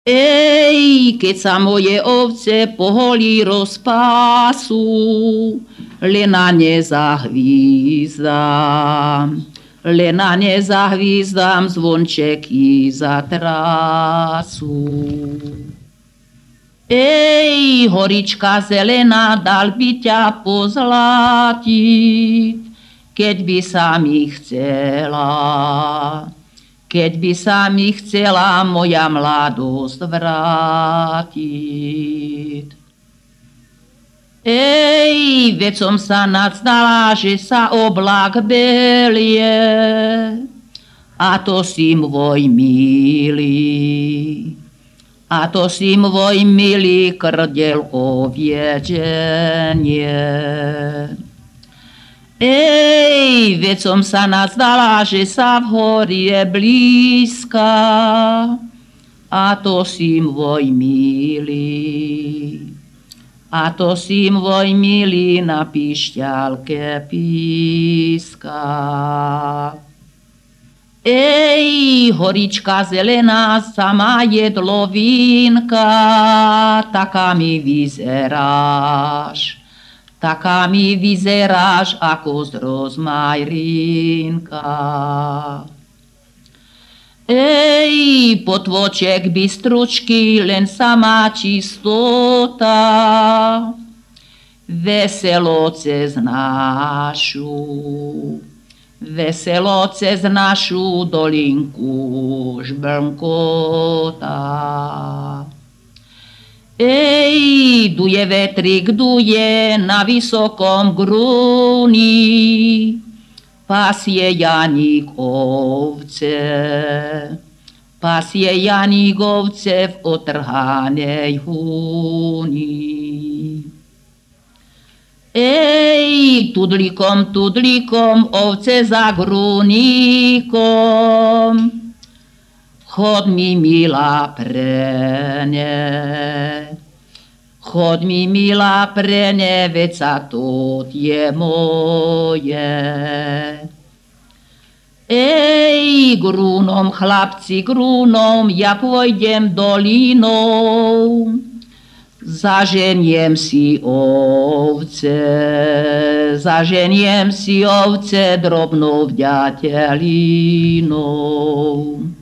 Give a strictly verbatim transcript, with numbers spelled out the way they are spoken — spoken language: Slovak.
Ej, keď sa moje ovce poholí rozpású, len na ne zahvízdam. Len na ne zahvízdam, zvončeky zatrasú. Ej, horička zelená, dal by ťa pozlatiť, keď by sa mi chcela. Keď by sa mi chcela moja mladosť vrátiť. Ej, veď som sa nacdala, že sa oblak belie, a to si môj milý. A to si môj milý krdel oviečenie. Ej, veď som sa nazdala, že sa v hori je blízka, a to si môj milý. A to si môj milý na pišťalke píska. Ej, horička zelená, sama jedlovínka, taká mi vyzeráš. Taká mi vyzeráš ako z rozmajrínka. Ej, potvoček bystručky, len sama čistota, veselo cez našu, veselo cez našu dolinku žbrnkota. Ej, duje vetrik, duje na vysokom grúni, pasie Janík ovce, pasie Janík ovce v otrhanej húni. Ej, tudlikom, tudlikom, ovce za grúnikom, chod mi milá pre ne, chod mi milá pre ne, veď sa to je moje. Ej, grúnom, chlapci, grúnom, ja pôjdem dolinou, zaženiem si ovce, zaženiem si ovce drobnou vďatelinou.